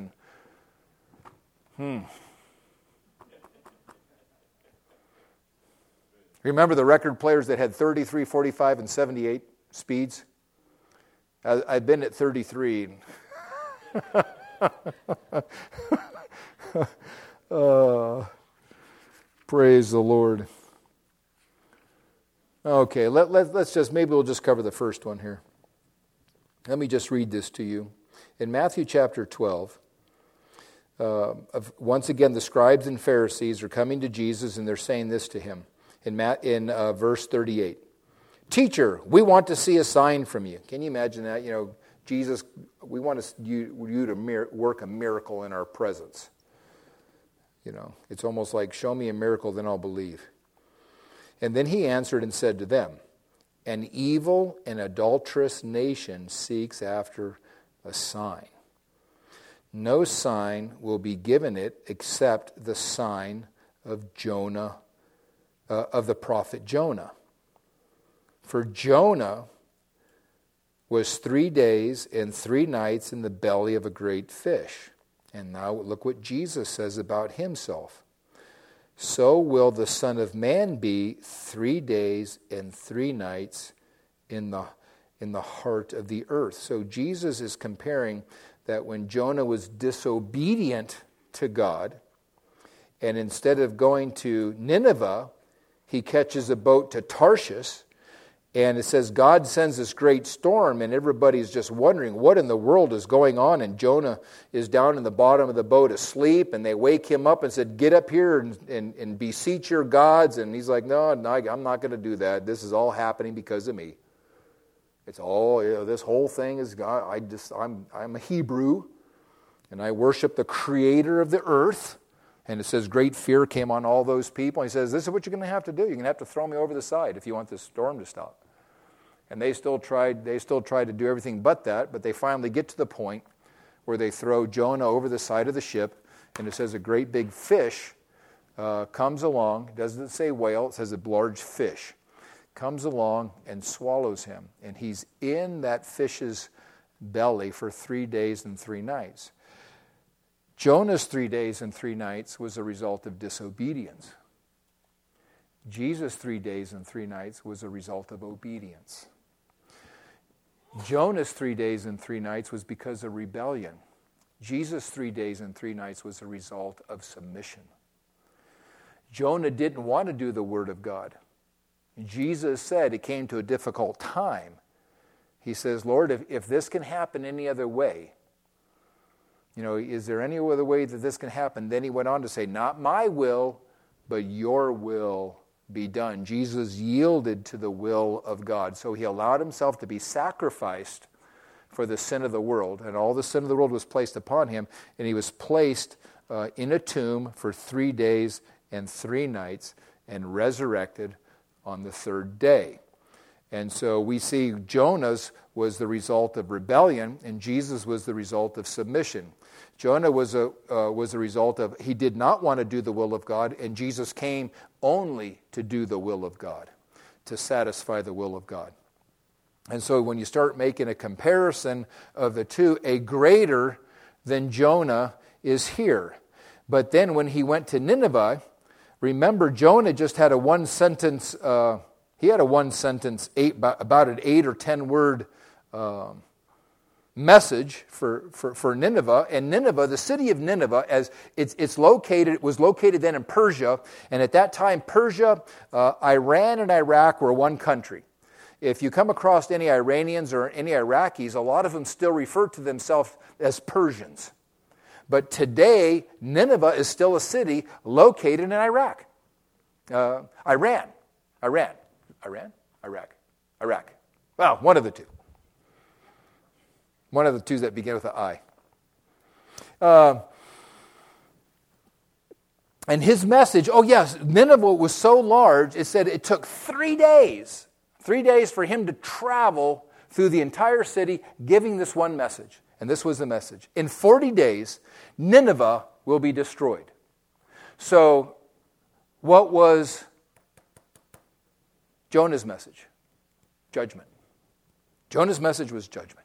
Remember the record players that had 33, 45, and 78 speeds? I've been at 33. Praise the Lord. Okay, let's just, maybe we'll just cover the first one here. Let me just read this to you. In Matthew chapter 12, once again, the scribes and Pharisees are coming to Jesus, and they're saying this to him in verse 38. Teacher, we want to see a sign from you. Can you imagine that? Jesus, we want you to work a miracle in our presence. It's almost like, show me a miracle, then I'll believe. And then he answered and said to them, an evil and adulterous nation seeks after a sign. No sign will be given it except the sign of Jonah, of the prophet Jonah. For Jonah was 3 days and 3 nights in the belly of a great fish. And now look what Jesus says about himself. So will the Son of Man be 3 days and 3 nights in the heart of the earth. So Jesus is comparing that when Jonah was disobedient to God, and instead of going to Nineveh, he catches a boat to Tarshish, and it says God sends this great storm, and everybody's just wondering what in the world is going on, and Jonah is down in the bottom of the boat asleep, and they wake him up and said, get up here and beseech your gods, and he's like, no, I'm not going to do that. This is all happening because of me. It's all, this whole thing is God. I'm a Hebrew, and I worship the creator of the earth. And it says great fear came on all those people. And he says, this is what you're going to have to do. You're going to have to throw me over the side if you want this storm to stop. And they still tried to do everything but that, but they finally get to the point where they throw Jonah over the side of the ship, and it says a great big fish comes along. It doesn't say whale, it says a large fish. Comes along and swallows him. And he's in that fish's belly for 3 days and 3 nights. Jonah's 3 days and 3 nights was a result of disobedience. Jesus' 3 days and 3 nights was a result of obedience. Jonah's 3 days and 3 nights was because of rebellion. Jesus' 3 days and 3 nights was a result of submission. Jonah didn't want to do the word of God. Jesus said it came to a difficult time. He says, Lord, if this can happen any other way, is there any other way that this can happen? Then he went on to say, not my will, but your will be done. Jesus yielded to the will of God. So he allowed himself to be sacrificed for the sin of the world. And all the sin of the world was placed upon him. And he was placed in a tomb for 3 days and 3 nights and resurrected on the 3rd day. And so we see Jonah's was the result of rebellion, and Jesus was the result of submission. Jonah was a result of, he did not want to do the will of God, and Jesus came only to do the will of God, to satisfy the will of God. And so when you start making a comparison of the two, a greater than Jonah is here. But then when he went to Nineveh, remember Jonah just had a one sentence, about an 8 or 10 word message for Nineveh. And Nineveh, the city of Nineveh, as it was located then in Persia, and at that time Persia, Iran and Iraq were one country. If you come across any Iranians or any Iraqis, a lot of them still refer to themselves as Persians. But today, Nineveh is still a city located in Iraq. Iraq. Well, one of the two. One of the two that begin with an I. And his message, Nineveh was so large, it said it took 3 days. 3 days for him to travel through the entire city giving this one message. And this was the message. In 40 days, Nineveh will be destroyed. So, what was Jonah's message? Judgment. Jonah's message was judgment.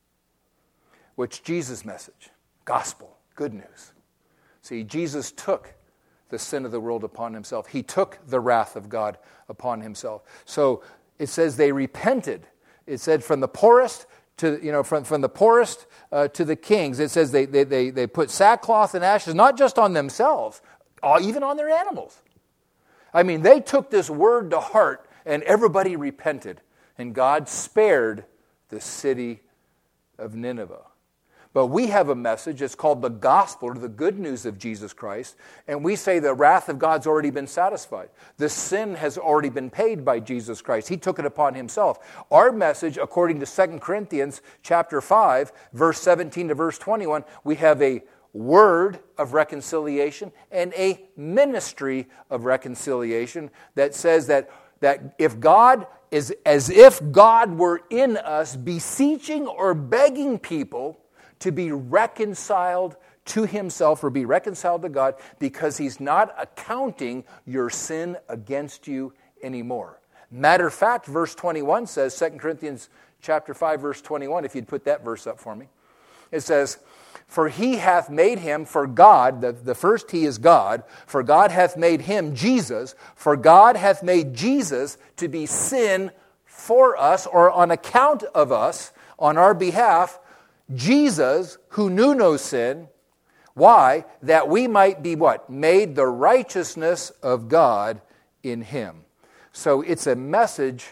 What's Jesus' message? Gospel, good news. See, Jesus took the sin of the world upon himself. He took the wrath of God upon himself. So, it says they repented. It said from the poorest to from the poorest to the kings. It says they put sackcloth and ashes not just on themselves, even on their animals. I mean, they took this word to heart, and everybody repented, and God spared the city of Nineveh. But we have a message, it's called the gospel, or the good news of Jesus Christ, and we say the wrath of God's already been satisfied. The sin has already been paid by Jesus Christ. He took it upon himself. Our message, according to 2 Corinthians chapter 5, verse 17 to verse 21, we have a word of reconciliation and a ministry of reconciliation that says that if God is as if God were in us, beseeching or begging people to be reconciled to himself or be reconciled to God, because he's not accounting your sin against you anymore. Matter of fact, verse 21 says, 2 Corinthians chapter 5, verse 21, if you'd put that verse up for me. It says, for he hath made him, for God, the first he is God, for God hath made him, Jesus, for God hath made Jesus to be sin for us, or on account of us, on our behalf, Jesus, who knew no sin. Why? That we might be what? Made the righteousness of God in him. So it's a message.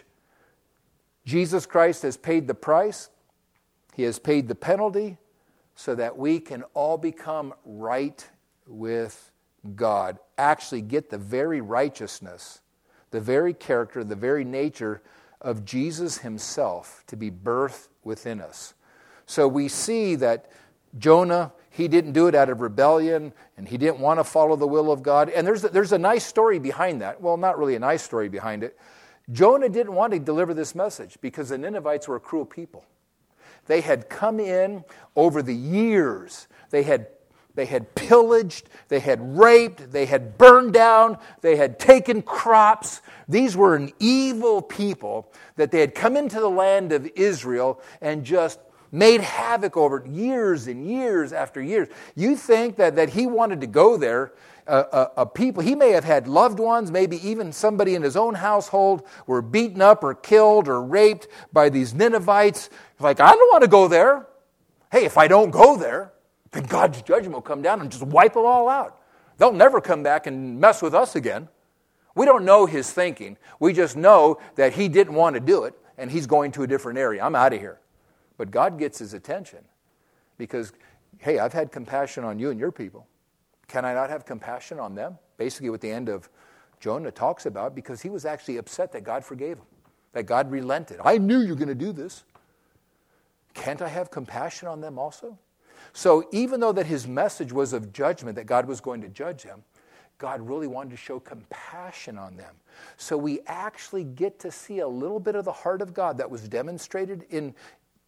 Jesus Christ has paid the price. He has paid the penalty so that we can all become right with God. Actually get the very righteousness, the very character, the very nature of Jesus himself to be birthed within us. So we see that Jonah, he didn't do it out of rebellion, and he didn't want to follow the will of God. And there's a nice story behind that. Well, not really a nice story behind it. Jonah didn't want to deliver this message because the Ninevites were a cruel people. They had come in over the years. They had pillaged, they had raped, they had burned down, they had taken crops. These were an evil people that they had come into the land of Israel and just made havoc over years and years after years. You think that he wanted to go there, people, he may have had loved ones, maybe even somebody in his own household were beaten up or killed or raped by these Ninevites. Like, I don't want to go there. Hey, if I don't go there, then God's judgment will come down and just wipe them all out. They'll never come back and mess with us again. We don't know his thinking. We just know that he didn't want to do it, and he's going to a different area. I'm out of here. But God gets his attention because, hey, I've had compassion on you and your people. Can I not have compassion on them? Basically what the end of Jonah talks about, because he was actually upset that God forgave him, that God relented. I knew you were going to do this. Can't I have compassion on them also? So even though that his message was of judgment, that God was going to judge them, God really wanted to show compassion on them. So we actually get to see a little bit of the heart of God that was demonstrated in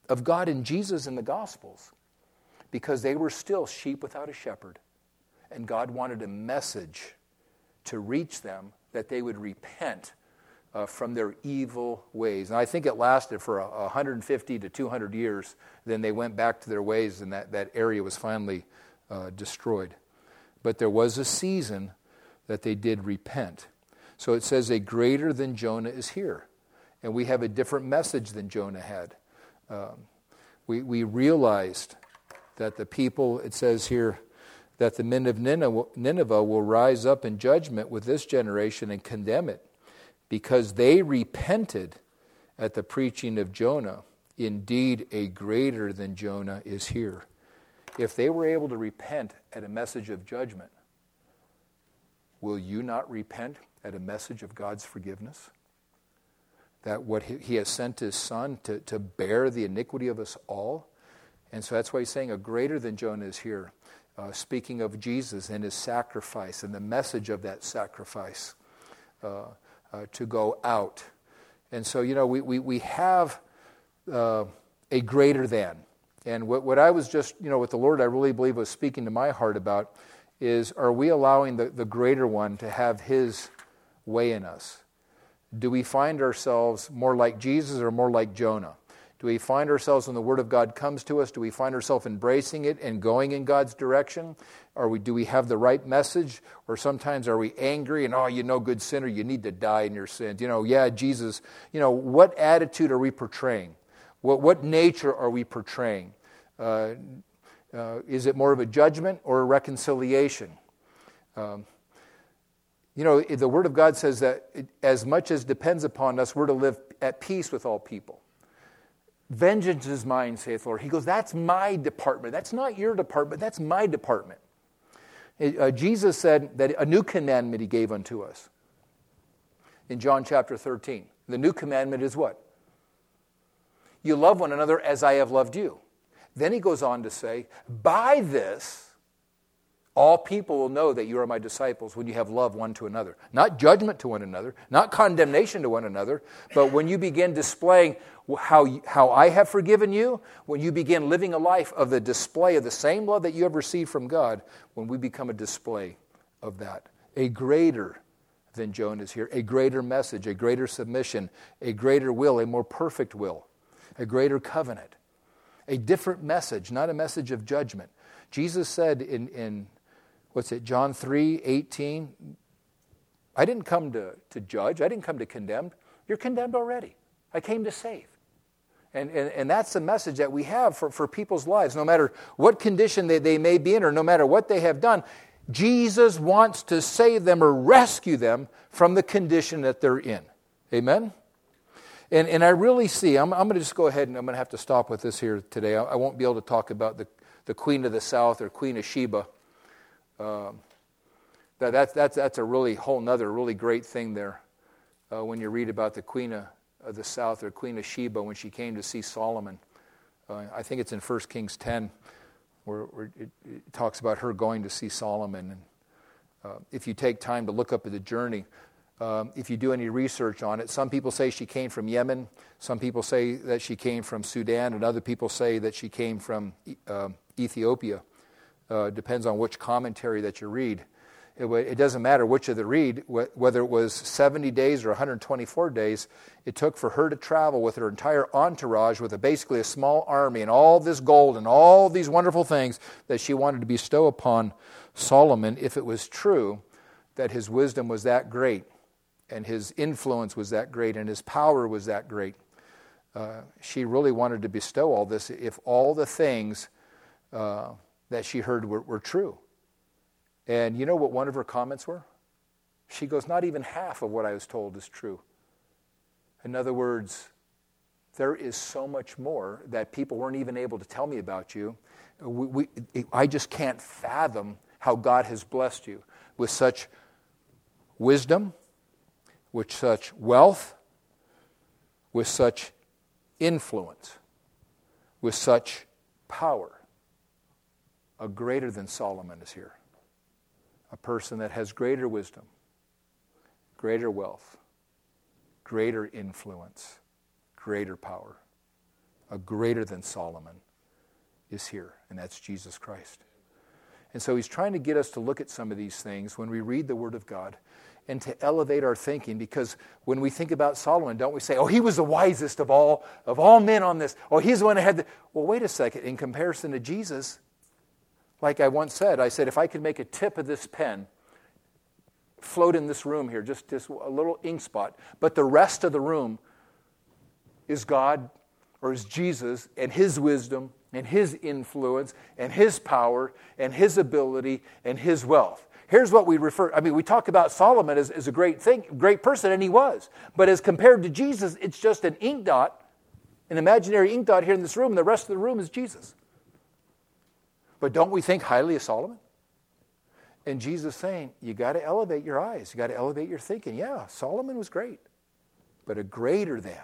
of God in Jesus in the Gospels, because they were still sheep without a shepherd. And God wanted a message to reach them that they would repent from their evil ways. And I think it lasted for 150 to 200 years. Then they went back to their ways, and that area was finally destroyed. But there was a season that they did repent. So it says a greater than Jonah is here. And we have a different message than Jonah had. We realized that the people, it says here, that the men of Nineveh will rise up in judgment with this generation and condemn it, because they repented at the preaching of Jonah. Indeed, a greater than Jonah is here. If they were able to repent at a message of judgment, will you not repent at a message of God's forgiveness? That what he has sent his Son to bear the iniquity of us all? And so that's why he's saying a greater than Jonah is here. Speaking of Jesus and his sacrifice and the message of that sacrifice to go out. And so, we have a greater than. And what I was just, what the Lord I really believe was speaking to my heart about is, are we allowing the greater one to have his way in us? Do we find ourselves more like Jesus or more like Jonah? Do we find ourselves when the Word of God comes to us, do we find ourselves embracing it and going in God's direction? Or do we have the right message? Or sometimes are we angry and, good sinner, you need to die in your sins. Jesus, what attitude are we portraying? What nature are we portraying? Is it more of a judgment or a reconciliation? The Word of God says that as much as depends upon us, we're to live at peace with all people. Vengeance is mine, saith the Lord. He goes, that's my department. That's not your department. That's my department. Jesus said that a new commandment he gave unto us. In John chapter 13. The new commandment is what? You love one another as I have loved you. Then he goes on to say, by this, all people will know that you are my disciples when you have love one to another. Not judgment to one another, not condemnation to one another, but when you begin displaying how I have forgiven you, when you begin living a life of the display of the same love that you have received from God, when we become a display of that. A greater than Jonah is here, a greater message, a greater submission, a greater will, a more perfect will, a greater covenant, a different message, not a message of judgment. Jesus said in John 3:18, I didn't come to judge, I didn't come to condemn. You're condemned already. I came to save. And that's the message that we have for people's lives. No matter what condition they may be in or no matter what they have done, Jesus wants to save them or rescue them from the condition that they're in. Amen? And I really see, I'm going to just go ahead and I'm going to have to stop with this here today. I won't be able to talk about the Queen of the South or Queen of Sheba. That's a really whole nother really great thing there when you read about the Queen of the South or Queen of Sheba when she came to see Solomon. I think it's in 1 Kings 10 where it talks about her going to see Solomon. And if you take time to look up at the journey, if you do any research on it, some people say she came from Yemen, some people say that she came from Sudan, and other people say that she came from Ethiopia. Depends on which commentary that you read. It doesn't matter which of the read, whether it was 70 days or 124 days, it took for her to travel with her entire entourage with basically a small army and all this gold and all these wonderful things that she wanted to bestow upon Solomon, if it was true that his wisdom was that great and his influence was that great and his power was that great. She really wanted to bestow all this if all the things that she heard were true. And you know what one of her comments were? She goes, not even half of what I was told is true. In other words, there is so much more that people weren't even able to tell me about you. I just can't fathom how God has blessed you with such wisdom, with such wealth, with such influence, with such power. A greater than Solomon is here. A person that has greater wisdom, greater wealth, greater influence, greater power. a greater than Solomon is here, and that's Jesus Christ. And so he's trying to get us to look at some of these things when we read the Word of God and to elevate our thinking, because when we think about Solomon, don't we say, oh, he was the wisest of all men on this. Oh, he's the one that had the... Well, wait a second. In comparison to Jesus, like I once said, I said, if I could make a tip of this pen float in this room here, just a little ink spot, but the rest of the room is God or is Jesus and his wisdom and his influence and his power and his ability and his wealth. Here's what we we talk about Solomon as a great person, and he was. But as compared to Jesus, it's just an ink dot, an imaginary ink dot here in this room, and the rest of the room is Jesus. But don't we think highly of Solomon? And Jesus saying, you got to elevate your eyes. You got to elevate your thinking. Yeah, Solomon was great. But a greater than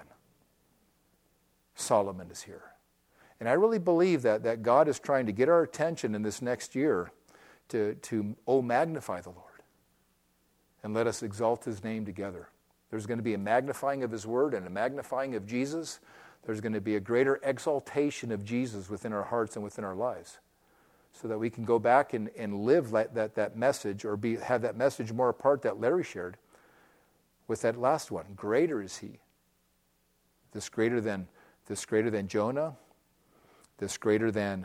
Solomon is here. And I really believe that God is trying to get our attention in this next year to magnify the Lord. And let us exalt his name together. There's going to be a magnifying of his word and a magnifying of Jesus. There's going to be a greater exaltation of Jesus within our hearts and within our lives, so that we can go back and live that message, or have that message more apart that Larry shared with that last one. Greater is he. This greater than Jonah, this greater than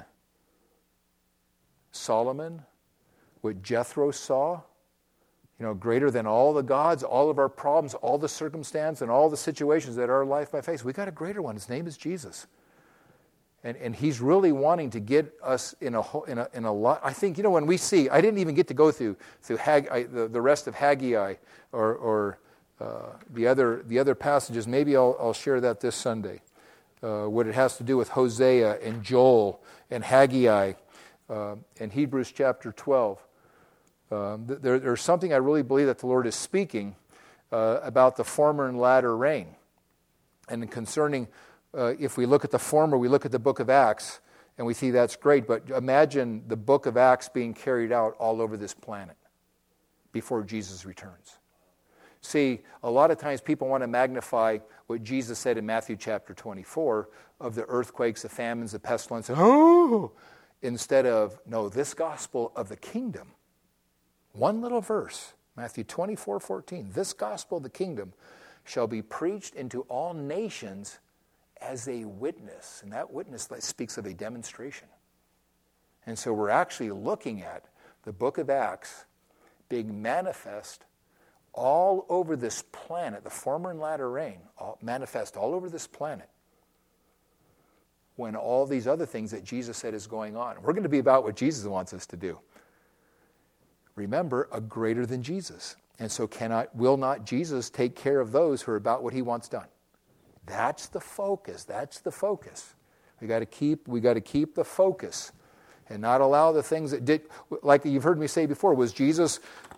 Solomon, what Jethro saw, greater than all the gods, all of our problems, all the circumstance, and all the situations that our life might face. We got a greater one. His name is Jesus. And he's really wanting to get us in a lot. I think, when we see, I didn't even get to go through the rest of Haggai or the other passages. Maybe I'll share that this Sunday. What it has to do with Hosea and Joel and Haggai and Hebrews chapter 12. There's something I really believe that the Lord is speaking about the former and latter rain. And concerning, if we look at the former, we look at the book of Acts, and we see that's great. But imagine the book of Acts being carried out all over this planet before Jesus returns. See, a lot of times people want to magnify what Jesus said in Matthew chapter 24 of the earthquakes, the famines, the pestilence. Instead of, no, this gospel of the kingdom. One little verse, Matthew 24:14. This gospel of the kingdom shall be preached into all nations as a witness. And that witness speaks of a demonstration. And so we're actually looking at the book of Acts being manifest all over this planet, the former and latter rain, manifest all over this planet, when all these other things that Jesus said is going on. We're going to be about what Jesus wants us to do. Remember, a greater than Jesus. And so will not Jesus take care of those who are about what he wants done? That's the focus. That's the focus. We got to keep the focus and not allow the things that did, like you've heard me say before, was Jesus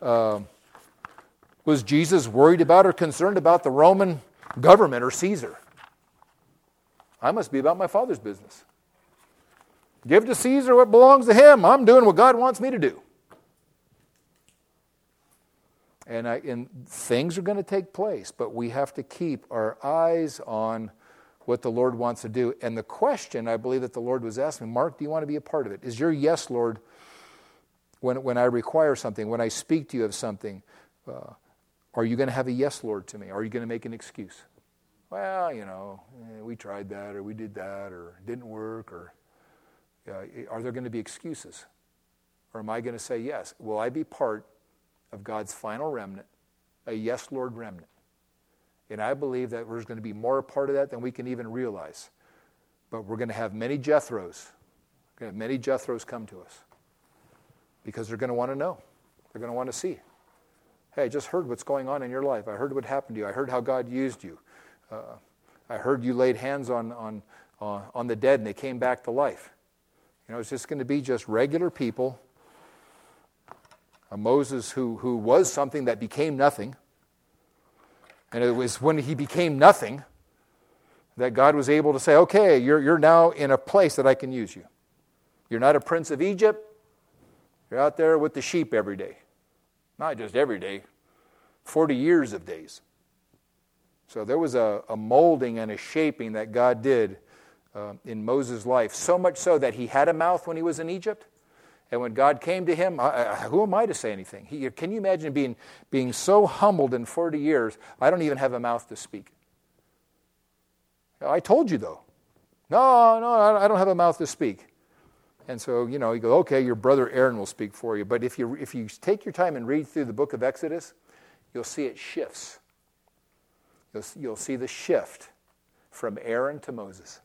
worried about or concerned about the Roman government or Caesar? I must be about my Father's business. Give to Caesar what belongs to him. I'm doing what God wants me to do. And things are going to take place, but we have to keep our eyes on what the Lord wants to do. And the question I believe that the Lord was asking, Mark, do you want to be a part of it? Is your yes, Lord, when I require something, when I speak to you of something, are you going to have a yes, Lord, to me? Or are you going to make an excuse? Well, we tried that, or we did that, or it didn't work, or are there going to be excuses? Or am I going to say yes? Will I be part of God's final remnant, a yes, Lord remnant? And I believe that there's going to be more a part of that than we can even realize. But we're going to have many Jethros. We're going to have many Jethros come to us because they're going to want to know. They're going to want to see. Hey, I just heard what's going on in your life. I heard what happened to you. I heard how God used you. I heard you laid hands on the dead and they came back to life. It's just going to be just regular people. A Moses who was something that became nothing. And it was when he became nothing that God was able to say, okay, you're now in a place that I can use you. You're not a prince of Egypt. You're out there with the sheep every day. Not just every day, 40 years of days. So there was a molding and a shaping that God did in Moses' life, so much so that he had a mouth when he was in Egypt. And when God came to him, who am I to say anything? Can you imagine being so humbled in 40 years, I don't even have a mouth to speak? I told you, though. No, I don't have a mouth to speak. And so, you go, okay, your brother Aaron will speak for you. But if you take your time and read through the book of Exodus, you'll see it shifts. You'll see the shift from Aaron to Moses.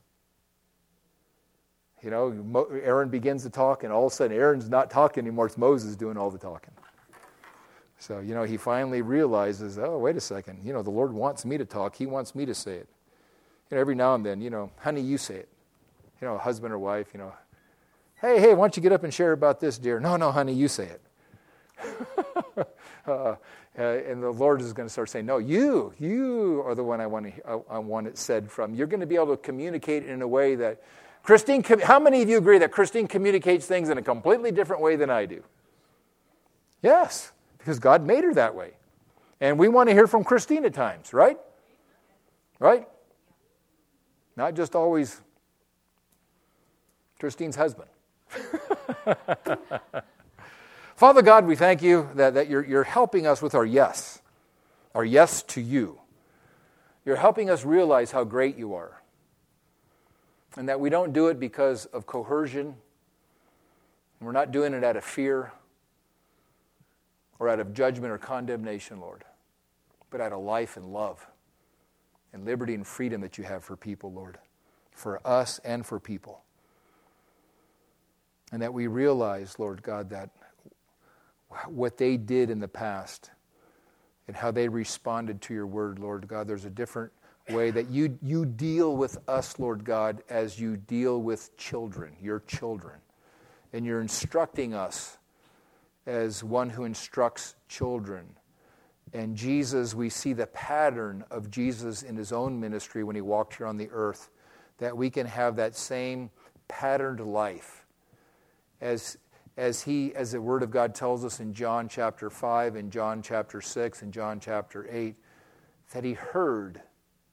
Aaron begins to talk, and all of a sudden Aaron's not talking anymore. It's Moses doing all the talking. So, he finally realizes, oh, wait a second. The Lord wants me to talk. He wants me to say it. Every now and then, honey, you say it. Husband or wife, hey, why don't you get up and share about this, dear? No, honey, you say it. And the Lord is going to start saying, no, you are the one I want it said from. You're going to be able to communicate in a way that Christine, how many of you agree that Christine communicates things in a completely different way than I do? Yes, because God made her that way. And we want to hear from Christine at times, right? Right? Not just always Christine's husband. Father God, we thank you that you're helping us with our yes to you. You're helping us realize how great you are. And that we don't do it because of coercion. And we're not doing it out of fear or out of judgment or condemnation, Lord, but out of life and love and liberty and freedom that you have for people, Lord, for us and for people. And that we realize, Lord God, that what they did in the past and how they responded to your word, Lord God, there's a different way that you deal with us, Lord God, as you deal with children, your children. And you're instructing us as one who instructs children. And Jesus, we see the pattern of Jesus in his own ministry when he walked here on the earth, that we can have that same patterned life as the Word of God tells us in John chapter 5 and John chapter 6 and John chapter 8, that he heard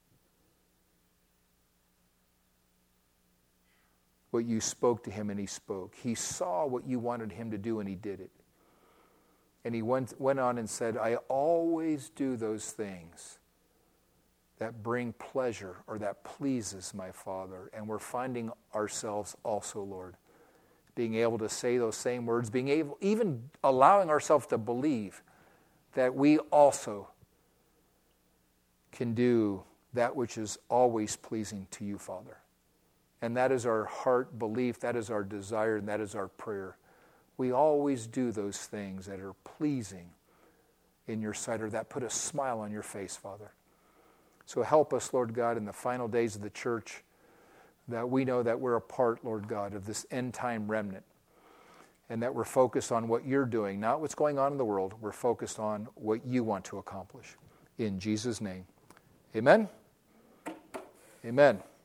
what you spoke to him and he spoke. He saw what you wanted him to do and he did it. And he went on and said, I always do those things that bring pleasure or that pleases my Father. And we're finding ourselves also, Lord, being able to say those same words, being able, even allowing ourselves to believe that we also can do that which is always pleasing to you, Father. And that is our heart belief, that is our desire, and that is our prayer. We always do those things that are pleasing in your sight, or that put a smile on your face, Father. So help us, Lord God, in the final days of the church, that we know that we're a part, Lord God, of this end-time remnant, and that we're focused on what you're doing, not what's going on in the world. We're focused on what you want to accomplish. In Jesus' name, amen? Amen.